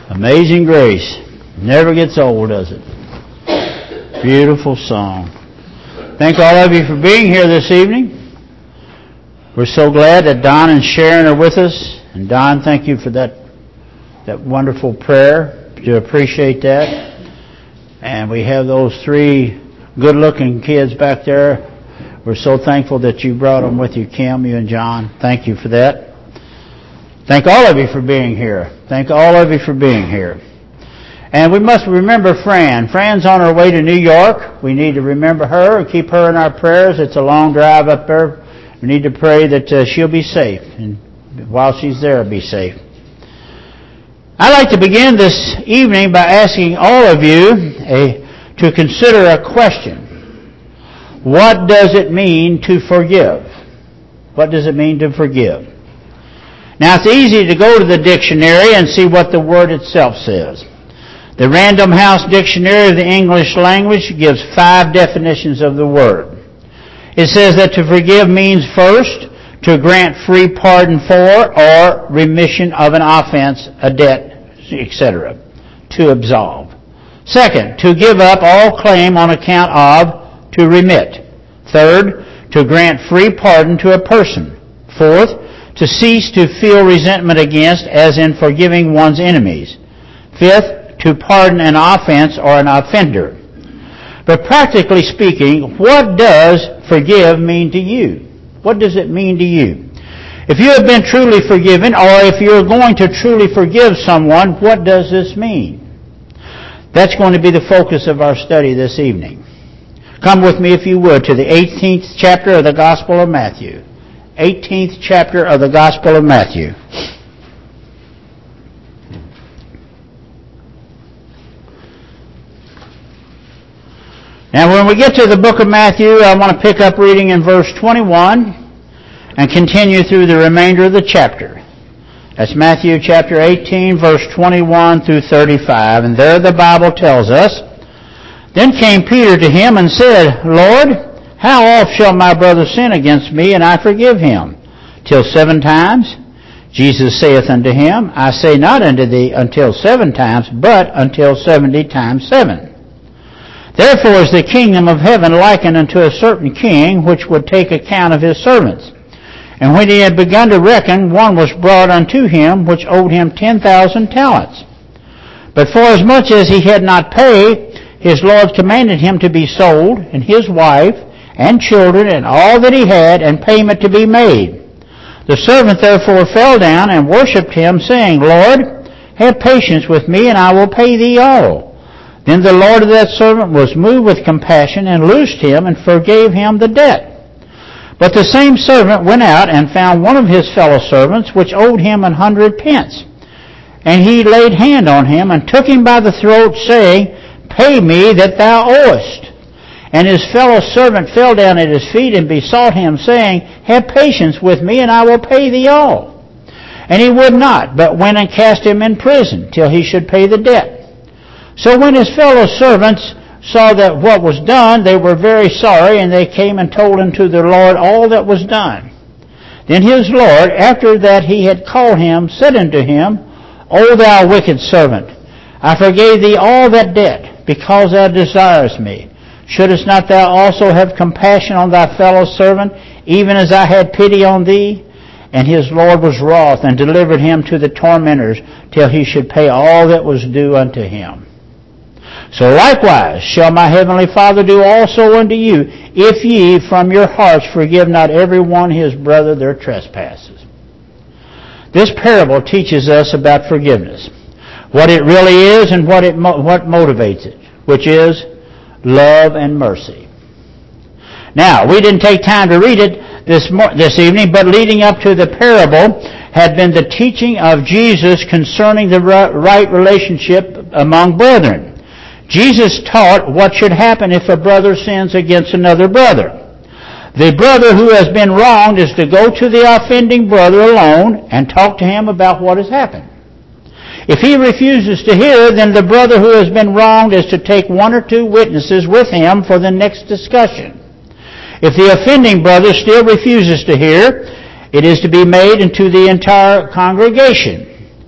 Amazing Grace. Never gets old, does it? Beautiful song. Thank all of you for being here this evening. We're so glad that Don and Sharon are with us. And Don, thank you for that wonderful prayer. We appreciate that. And we have those three good-looking kids back there. We're so thankful that you brought them with you, Kim, you and John. Thank you for that. Thank all of you for being here. Thank all of you for being here. And we must remember Fran. Fran's on her way to New York. We need to remember her and keep her in our prayers. It's a long drive up there. We need to pray that she'll be safe. And while she's there, be safe. I'd like to begin this evening by asking all of you to consider a question. What does it mean to forgive? What does it mean to forgive? Now, it's easy to go to the dictionary and see what the word itself says. The Random House Dictionary of the English Language gives 5 definitions of the word. It says that to forgive means first, to grant free pardon for or remission of an offense, a debt, etc. To absolve. Second, to give up all claim on account of, to remit. Third, to grant free pardon to a person. Fourth, to cease to feel resentment against, as in forgiving one's enemies. Fifth, to pardon an offense or an offender. But practically speaking, what does forgive mean to you? What does it mean to you? If you have been truly forgiven, or if you're going to truly forgive someone, what does this mean? That's going to be the focus of our study this evening. Come with me, if you would, to the 18th chapter of the Gospel of Matthew. 18th chapter of the Gospel of Matthew. Now, when we get to the book of Matthew, I want to pick up reading in verse 21 and continue through the remainder of the chapter. That's Matthew chapter 18, verse 21 through 35. And there the Bible tells us, Then came Peter to him and said, Lord, how oft shall my brother sin against me, and I forgive him? Till 7 times? Jesus saith unto him, I say not unto thee until 7 times, but until 70 times 7. Therefore is the kingdom of heaven likened unto a certain king, which would take account of his servants. And when he had begun to reckon, one was brought unto him, which owed him 10,000 talents. But forasmuch as he had not paid, his Lord commanded him to be sold, and his wife, and children, and all that he had, and payment to be made. The servant therefore fell down and worshipped him, saying, Lord, have patience with me, and I will pay thee all. Then the Lord of that servant was moved with compassion, and loosed him, and forgave him the debt. But the same servant went out, and found one of his fellow servants, which owed him 100 pence. And he laid hand on him, and took him by the throat, saying, Pay me that thou owest. And his fellow servant fell down at his feet and besought him, saying, Have patience with me, and I will pay thee all. And he would not, but went and cast him in prison, till he should pay the debt. So when his fellow servants saw that what was done, they were very sorry, and they came and told unto their Lord all that was done. Then his Lord, after that he had called him, said unto him, O thou wicked servant, I forgave thee all that debt, because thou desirest me. Shouldest not thou also have compassion on thy fellow servant, even as I had pity on thee? And his Lord was wroth, and delivered him to the tormentors, till he should pay all that was due unto him. So likewise shall my heavenly Father do also unto you, if ye from your hearts forgive not every one his brother their trespasses. This parable teaches us about forgiveness, what it really is and what motivates it, which is love and mercy. Now, we didn't take time to read it this evening, but leading up to the parable had been the teaching of Jesus concerning the right relationship among brethren. Jesus taught what should happen if a brother sins against another brother. The brother who has been wronged is to go to the offending brother alone and talk to him about what has happened. If he refuses to hear, then the brother who has been wronged is to take 1 or 2 witnesses with him for the next discussion. If the offending brother still refuses to hear, it is to be made into the entire congregation.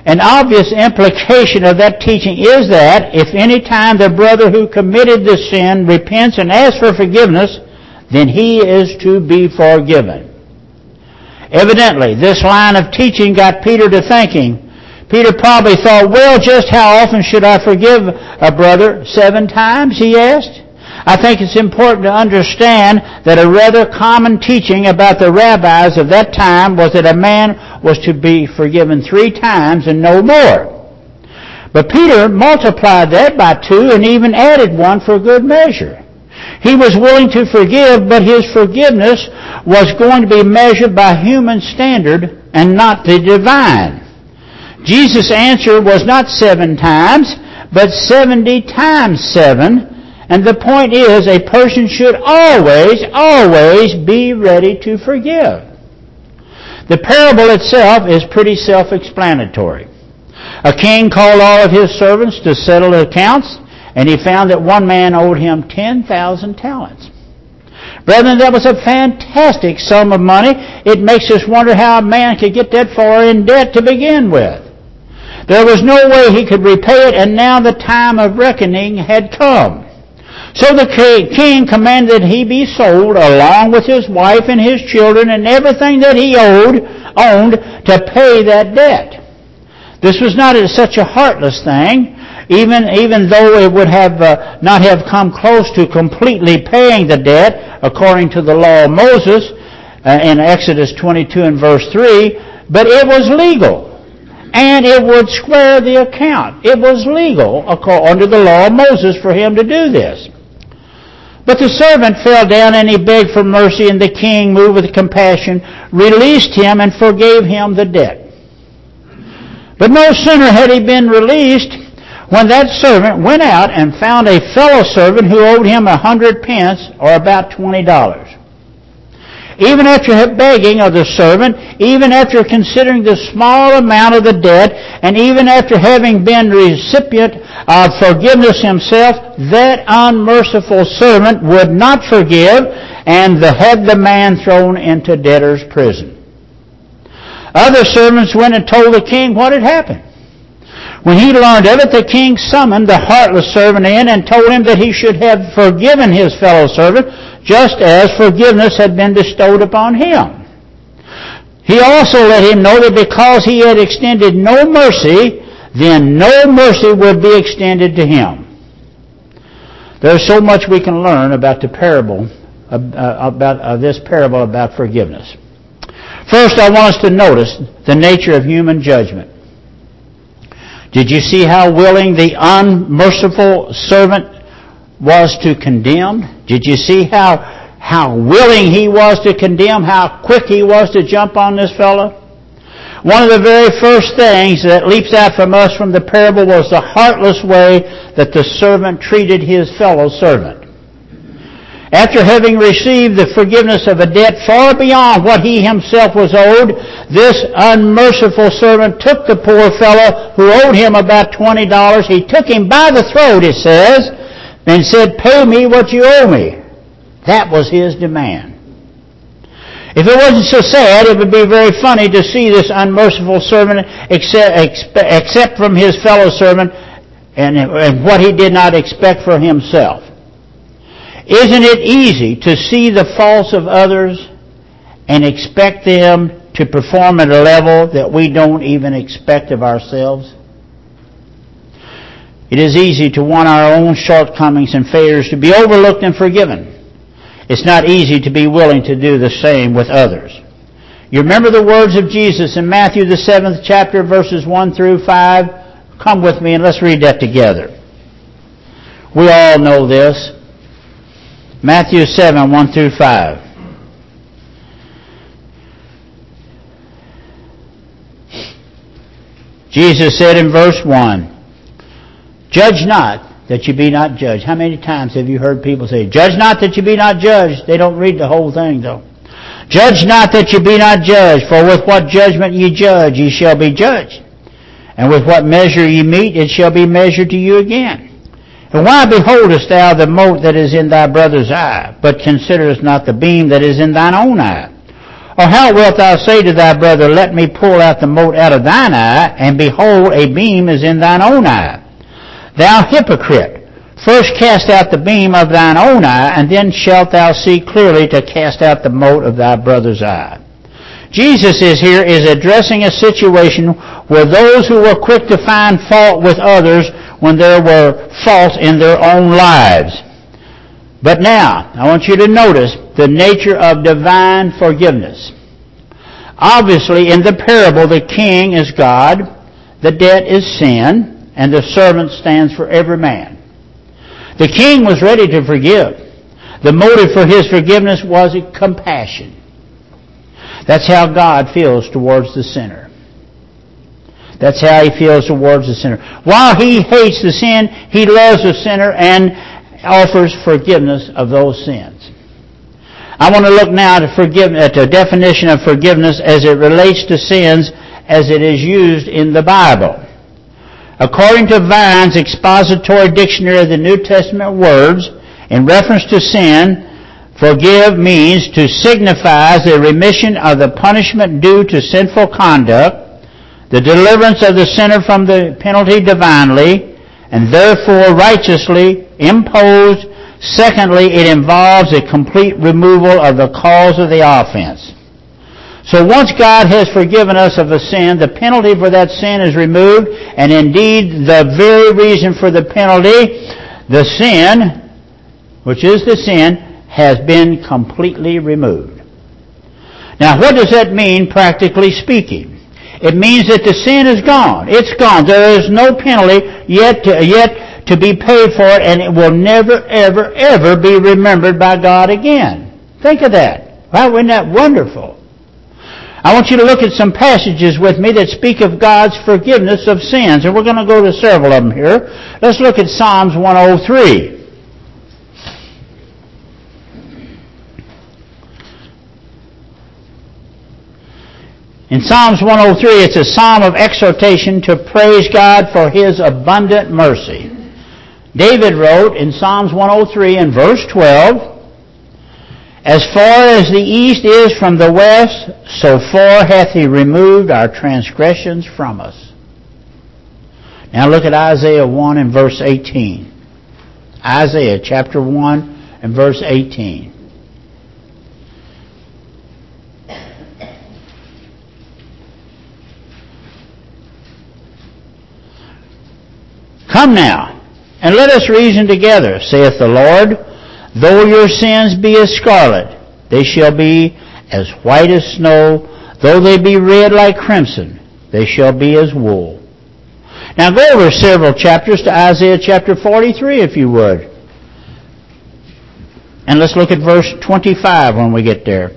An obvious implication of that teaching is that if any time the brother who committed the sin repents and asks for forgiveness, then he is to be forgiven. Evidently, this line of teaching got Peter to thinking. Peter probably thought, well, just how often should I forgive a brother? 7 times, he asked. I think it's important to understand that a rather common teaching about the rabbis of that time was that a man was to be forgiven 3 times and no more. But Peter multiplied that by 2 and even added 1 for good measure. He was willing to forgive, but his forgiveness was going to be measured by human standard and not the divine. Jesus' answer was not 7 times, but 70 times 7. And the point is, a person should always be ready to forgive. The parable itself is pretty self-explanatory. A king called all of his servants to settle accounts, and he found that one man owed him 10,000 talents. Brethren, that was a fantastic sum of money. It makes us wonder how a man could get that far in debt to begin with. There was no way he could repay it, and now the time of reckoning had come. So the king commanded that he be sold along with his wife and his children and everything that he owned to pay that debt. This was not such a heartless thing, even though it would have not have come close to completely paying the debt according to the law of Moses in Exodus 22 and verse 3, but it was legal. And it would square the account. It was legal under the law of Moses for him to do this. But the servant fell down and he begged for mercy, and the king, moved with compassion, released him and forgave him the debt. But no sooner had he been released when that servant went out and found a fellow servant who owed him 100 pence, or about $20. Even after begging of the servant, even after considering the small amount of the debt, and even after having been recipient of forgiveness himself, that unmerciful servant would not forgive and had the man thrown into debtor's prison. Other servants went and told the king what had happened. When he learned of it, the king summoned the heartless servant in and told him that he should have forgiven his fellow servant, just as forgiveness had been bestowed upon him. He also let him know that because he had extended no mercy, then no mercy would be extended to him. There's so much we can learn about the parable, this parable about forgiveness. First, I want us to notice the nature of human judgment. Did you see how willing the unmerciful servant was to condemn? Did you see how willing he was to condemn, how quick he was to jump on this fellow? One of the very first things that leaps out from us from the parable was the heartless way that the servant treated his fellow servant. After having received the forgiveness of a debt far beyond what he himself was owed, this unmerciful servant took the poor fellow who owed him about $20. He took him by the throat, it says, and said, "Pay me what you owe me." That was his demand. If it wasn't so sad, it would be very funny to see this unmerciful servant accept from his fellow servant and what he did not expect for himself. Isn't it easy to see the faults of others and expect them to perform at a level that we don't even expect of ourselves? It is easy to want our own shortcomings and failures to be overlooked and forgiven. It's not easy to be willing to do the same with others. You remember the words of Jesus in Matthew the 7th chapter, verses 1 through 5? Come with me and let's read that together. We all know this. Matthew 7, 1 through 5. Jesus said in verse 1, "Judge not, that you be not judged." How many times have you heard people say, "Judge not that you be not judged"? They don't read the whole thing, though. "Judge not that you be not judged, for with what judgment ye judge, ye shall be judged. And with what measure ye mete, it shall be measured to you again. And why beholdest thou the mote that is in thy brother's eye, but considerest not the beam that is in thine own eye? Or how wilt thou say to thy brother, Let me pull out the mote out of thine eye, and behold, a beam is in thine own eye? Thou hypocrite, first cast out the beam of thine own eye, and then shalt thou see clearly to cast out the mote of thy brother's eye. Jesus is addressing a situation where those who were quick to find fault with others when there were faults in their own lives. But now, I want you to notice the nature of divine forgiveness. Obviously, in the parable, the king is God, the debt is sin, and the servant stands for every man. The king was ready to forgive. The motive for his forgiveness was compassion. That's how God feels towards the sinner. That's how He feels towards the sinner. While He hates the sin, He loves the sinner and offers forgiveness of those sins. I want to look now at the definition of forgiveness as it relates to sins as it is used in the Bible. According to Vine's Expository Dictionary of the New Testament words, in reference to sin, forgive means to signify the remission of the punishment due to sinful conduct, the deliverance of the sinner from the penalty divinely, and therefore righteously imposed. Secondly, it involves a complete removal of the cause of the offense. So once God has forgiven us of a sin, the penalty for that sin is removed, and indeed the very reason for the penalty, the sin, which is the sin, has been completely removed. Now, what does that mean, practically speaking? It means that the sin is gone. It's gone. There is no penalty yet to be paid for it, and it will never, ever, ever be remembered by God again. Think of that. Wow, isn't that wonderful? I want you to look at some passages with me that speak of God's forgiveness of sins, and we're going to go to several of them here. Let's look at Psalms 103. In Psalms 103, it's a psalm of exhortation to praise God for His abundant mercy. David wrote in Psalms 103 in verse 12, As far as the east is from the west, so far hath He removed our transgressions from us. Now look at Isaiah 1 and verse 18. Isaiah chapter 1 and verse 18. Come now, and let us reason together, saith the Lord. Though your sins be as scarlet, they shall be as white as snow. Though they be red like crimson, they shall be as wool. Now go over several chapters to Isaiah chapter 43, if you would. And let's look at verse 25 when we get there.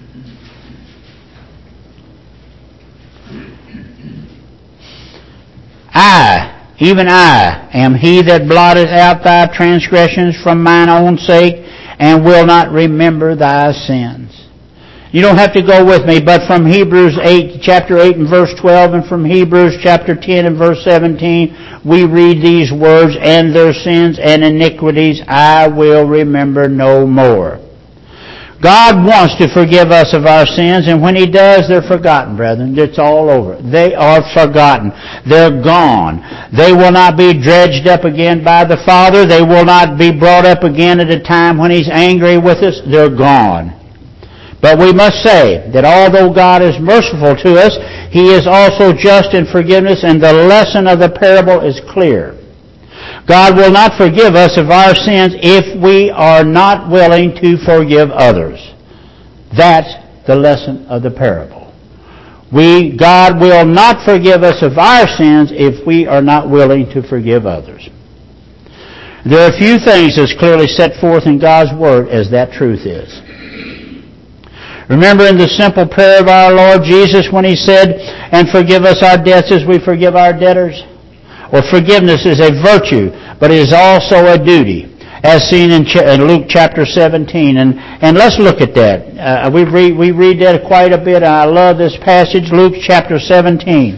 Even I am He that blotteth out thy transgressions from mine own sake, and will not remember thy sins. You don't have to go with me, but from Hebrews 8, chapter 8 and verse 12, and from Hebrews chapter 10 and verse 17, we read these words, And their sins and iniquities I will remember no more. God wants to forgive us of our sins, and when He does, they're forgotten, brethren. It's all over. They are forgotten. They're gone. They will not be dredged up again by the Father. They will not be brought up again at a time when He's angry with us. They're gone. But we must say that although God is merciful to us, He is also just in forgiveness, and the lesson of the parable is clear. God will not forgive us of our sins if we are not willing to forgive others. That's the lesson of the parable. God will not forgive us of our sins if we are not willing to forgive others. There are a few things that's clearly set forth in God's Word as that truth is. Remember in the simple prayer of our Lord Jesus when He said, And forgive us our debts as we forgive our debtors? Well, forgiveness is a virtue, but it is also a duty, as seen in Luke chapter 17. And let's look at that. We read that quite a bit. I love this passage, Luke chapter 17.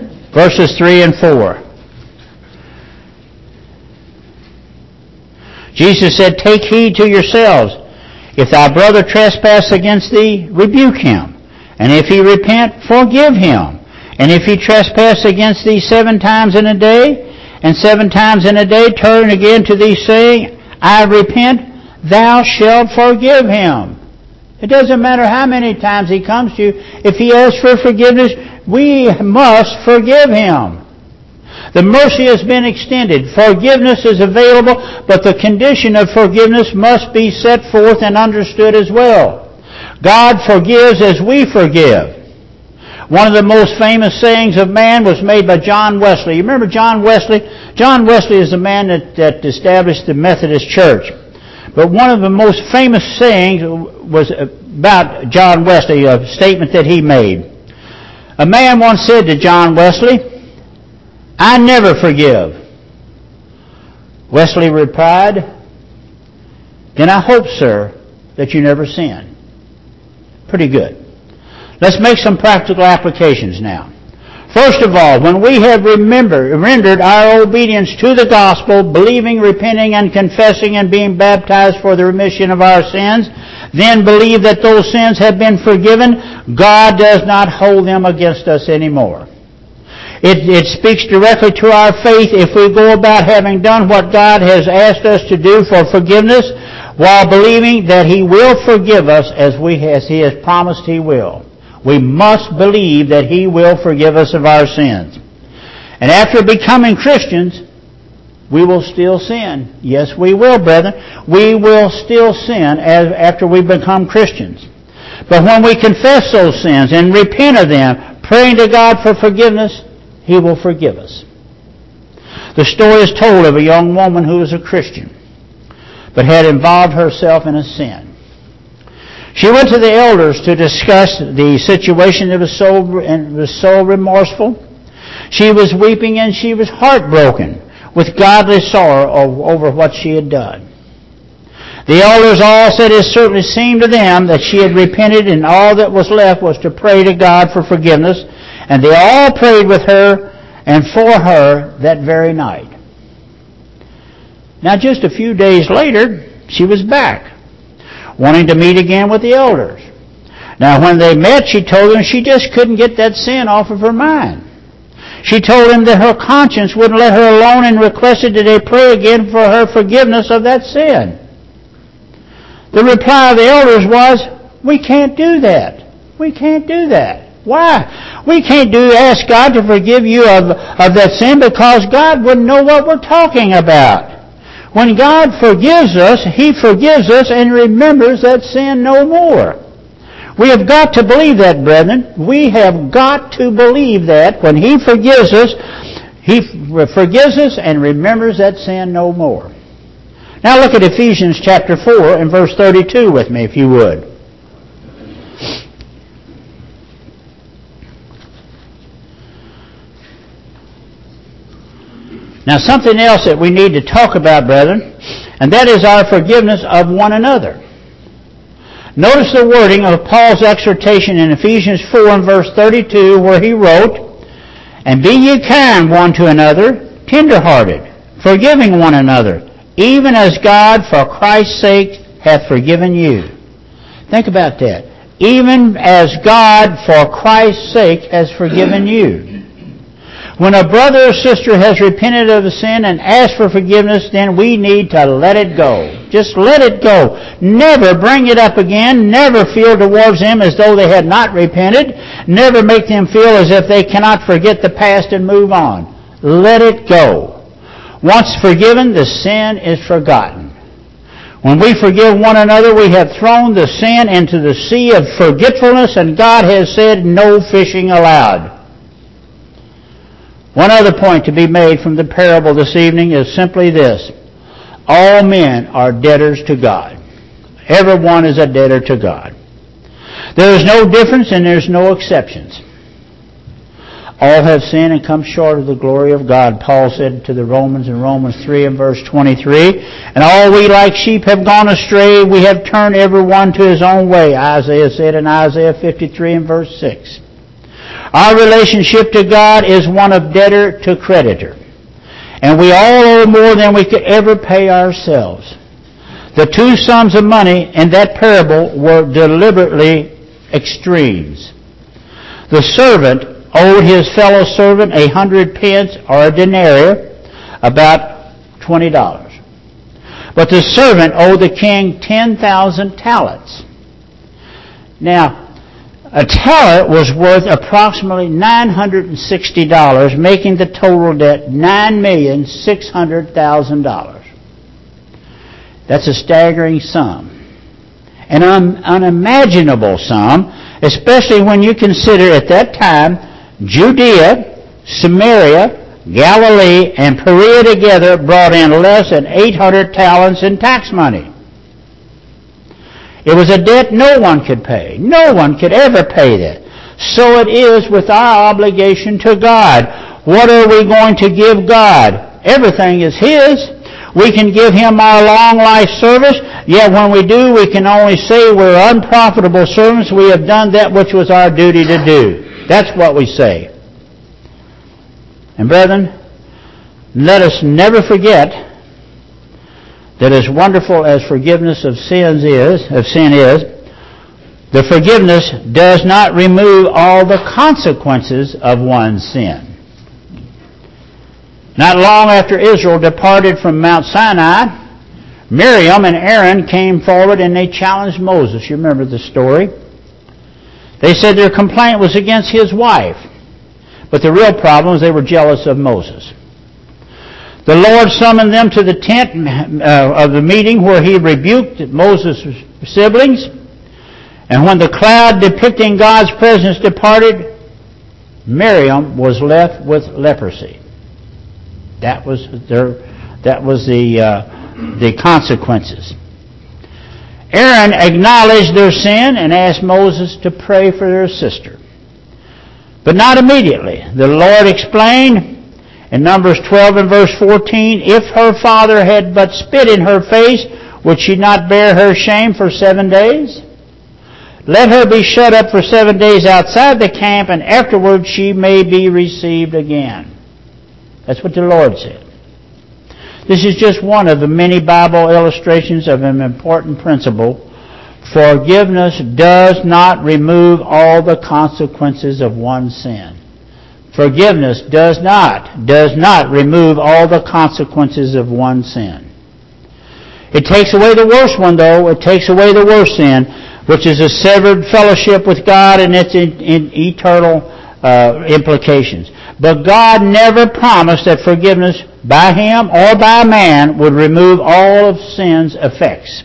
Verses 3 and 4. Jesus said, "Take heed to yourselves. If thy brother trespass against thee, rebuke him. And if he repent, forgive him. And if he trespass against thee 7 times in a day, and 7 times in a day turn again to thee, saying, I repent, thou shalt forgive him." It doesn't matter how many times he comes to you. If he asks for forgiveness, we must forgive him. The mercy has been extended. Forgiveness is available, but the condition of forgiveness must be set forth and understood as well. God forgives as we forgive. One of the most famous sayings of man was made by John Wesley. You remember John Wesley? John Wesley is the man that established the Methodist Church. But one of the most famous sayings was about John Wesley, a statement that he made. A man once said to John Wesley, "I never forgive." Wesley replied, "Then I hope, sir, that you never sin." Pretty good. Let's make some practical applications now. First of all, when we have rendered our obedience to the gospel, believing, repenting, and confessing and being baptized for the remission of our sins, then believe that those sins have been forgiven, God does not hold them against us anymore. It speaks directly to our faith if we go about having done what God has asked us to do for forgiveness, while believing that He will forgive us as He has promised He will. We must believe that He will forgive us of our sins. And after becoming Christians, we will still sin. Yes, we will, brethren. We will still sin after we become Christians. But when we confess those sins and repent of them, praying to God for forgiveness, He will forgive us. The story is told of a young woman who was a Christian, but had involved herself in a sin. She went to the elders to discuss the situation that was so remorseful. She was weeping and she was heartbroken with godly sorrow over what she had done. The elders all said it certainly seemed to them that she had repented, and all that was left was to pray to God for forgiveness, and they all prayed with her and for her that very night. Now just a few days later, she was back, wanting to meet again with the elders. Now when they met, she told them she just couldn't get that sin off of her mind. She told them that her conscience wouldn't let her alone and requested that they pray again for her forgiveness of that sin. The reply of the elders was, "We can't do that. We can't do that." Why? We can't ask God to forgive you of that sin because God wouldn't know what we're talking about. When God forgives us, He forgives us and remembers that sin no more. We have got to believe that, brethren. We have got to believe that when He forgives us and remembers that sin no more. Now look at Ephesians chapter 4 and verse 32 with me, if you would. Now something else that we need to talk about, brethren, and that is our forgiveness of one another. Notice the wording of Paul's exhortation in Ephesians 4 and verse 32 where he wrote, "And be ye kind one to another, tender-hearted, forgiving one another, even as God for Christ's sake hath forgiven you." Think about that. Even as God for Christ's sake has forgiven you. When a brother or sister has repented of a sin and asked for forgiveness, then we need to let it go. Just let it go. Never bring it up again. Never feel towards them as though they had not repented. Never make them feel as if they cannot forget the past and move on. Let it go. Once forgiven, the sin is forgotten. When we forgive one another, we have thrown the sin into the sea of forgetfulness, and God has said, "No fishing allowed." One other point to be made from the parable this evening is simply this. All men are debtors to God. Everyone is a debtor to God. There is no difference and there is no exceptions. All have sinned and come short of the glory of God, Paul said to the Romans in Romans 3 and verse 23. And all we like sheep have gone astray. We have turned every one to his own way, Isaiah said in Isaiah 53 and verse 6. Our relationship to God is one of debtor to creditor. And we all owe more than we could ever pay ourselves. The two sums of money in that parable were deliberately extremes. The servant owed his fellow servant 100 pence or a denarius, about $20. But the servant owed the king 10,000 talents. Now, a talent was worth approximately $960, making the total debt $9,600,000. That's a staggering sum. An unimaginable sum, especially when you consider at that time Judea, Samaria, Galilee, and Perea together brought in less than 800 talents in tax money. It was a debt no one could pay. No one could ever pay that. So it is with our obligation to God. What are we going to give God? Everything is His. We can give Him our long life service, yet when we do, we can only say we're unprofitable servants. We have done that which was our duty to do. That's what we say. And brethren, let us never forget that as wonderful as forgiveness of sin is, the forgiveness does not remove all the consequences of one's sin. Not long after Israel departed from Mount Sinai, Miriam and Aaron came forward and they challenged Moses. You remember the story. They said their complaint was against his wife. But the real problem was they were jealous of Moses. The Lord summoned them to the tent of the meeting where He rebuked Moses' siblings. And when the cloud depicting God's presence departed, Miriam was left with leprosy. That was the consequences. Aaron acknowledged their sin and asked Moses to pray for their sister. But not immediately. The Lord explained in Numbers 12 and verse 14, if her father had but spit in her face, would she not bear her shame for 7 days? Let her be shut up for 7 days outside the camp, and afterward she may be received again. That's what the Lord said. This is just one of the many Bible illustrations of an important principle. Forgiveness does not remove all the consequences of one's sin. Forgiveness does not remove all the consequences of one's sin. It takes away the worst one, though. It takes away the worst sin, which is a severed fellowship with God and its eternal implications. But God never promised that forgiveness by Him or by man would remove all of sin's effects.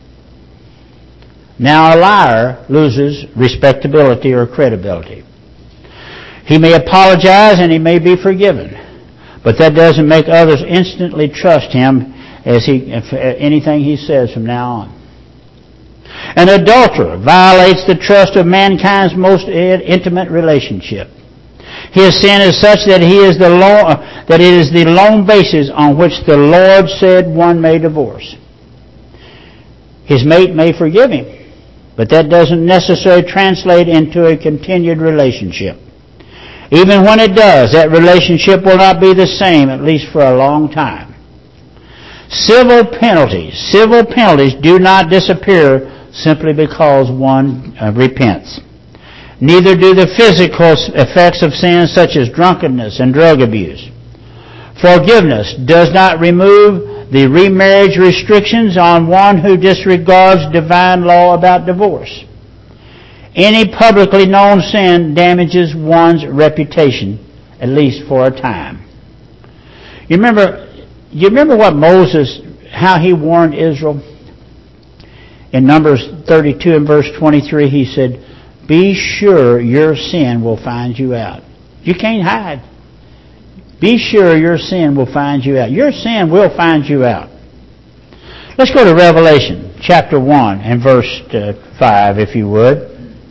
Now a liar loses respectability or credibility. He may apologize and he may be forgiven, but that doesn't make others instantly trust him anything he says from now on. An adulterer violates the trust of mankind's most intimate relationship. His sin is such that it is the lone basis on which the Lord said one may divorce. His mate may forgive him, but that doesn't necessarily translate into a continued relationship. Even when it does, that relationship will not be the same, at least for a long time. Civil penalties do not disappear simply because one repents. Neither do the physical effects of sin such as drunkenness and drug abuse. Forgiveness does not remove the remarriage restrictions on one who disregards divine law about divorce. Any publicly known sin damages one's reputation, at least for a time. You remember what Moses, how he warned Israel? In Numbers 32 and verse 23, he said, be sure your sin will find you out. You can't hide. Be sure your sin will find you out. Your sin will find you out. Let's go to Revelation chapter 1 and verse 5, if you would.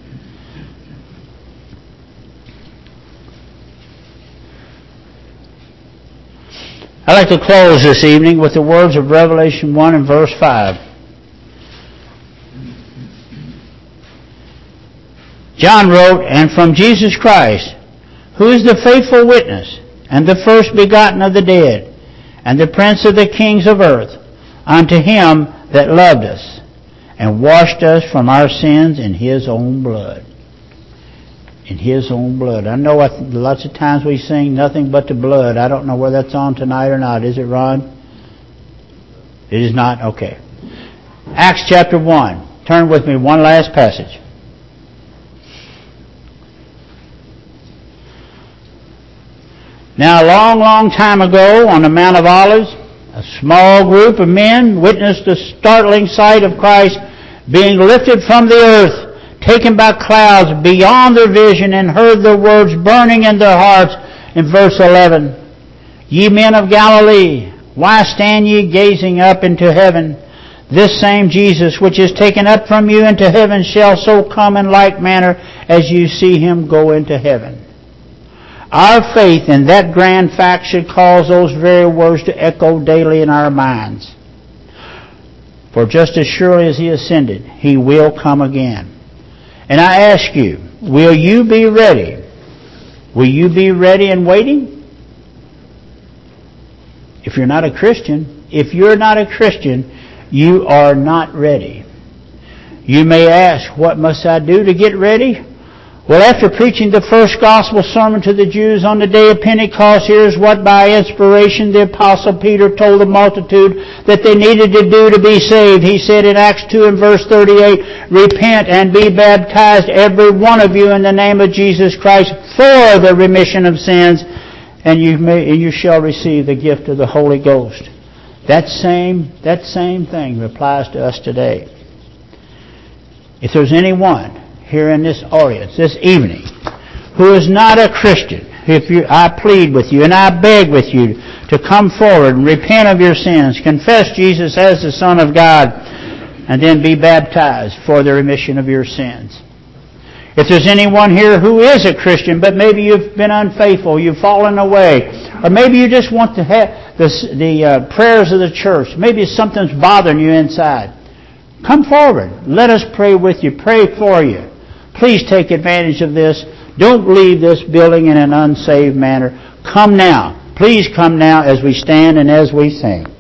I'd like to close this evening with the words of Revelation 1 and verse 5. John wrote, and from Jesus Christ, who is the faithful witness, and the first begotten of the dead, and the prince of the kings of earth, unto Him that loved us and washed us from our sins in His own blood. In His own blood. I know lots of times we sing nothing but the blood. I don't know whether that's on tonight or not. Is it, Ron? It is not? Okay. Acts chapter 1. Turn with me one last passage. Now, a long, long time ago on the Mount of Olives, a small group of men witnessed the startling sight of Christ being lifted from the earth, taken by clouds beyond their vision, and heard the words burning in their hearts in verse 11. Ye men of Galilee, why stand ye gazing up into heaven? This same Jesus which is taken up from you into heaven shall so come in like manner as you see Him go into heaven. Our faith in that grand fact should cause those very words to echo daily in our minds. For just as surely as He ascended, He will come again. And I ask you, will you be ready? Will you be ready and waiting? If you're not a Christian, you are not ready. You may ask, what must I do to get ready? Well, after preaching the first gospel sermon to the Jews on the day of Pentecost, here's what by inspiration the Apostle Peter told the multitude that they needed to do to be saved. He said in Acts 2 and verse 38, repent and be baptized every one of you in the name of Jesus Christ for the remission of sins, and you shall receive the gift of the Holy Ghost. That same thing applies to us today. If there's anyone here in this audience this evening who is not a Christian, I plead with you and I beg with you to come forward and repent of your sins, confess Jesus as the Son of God, and then be baptized for the remission of your sins. If there's anyone here who is a Christian, but maybe you've been unfaithful, you've fallen away, or maybe you just want to have the prayers of the church, maybe something's bothering you inside, come forward. Let us pray with you, pray for you. Please take advantage of this. Don't leave this building in an unsaved manner. Come now. Please come now as we stand and as we sing.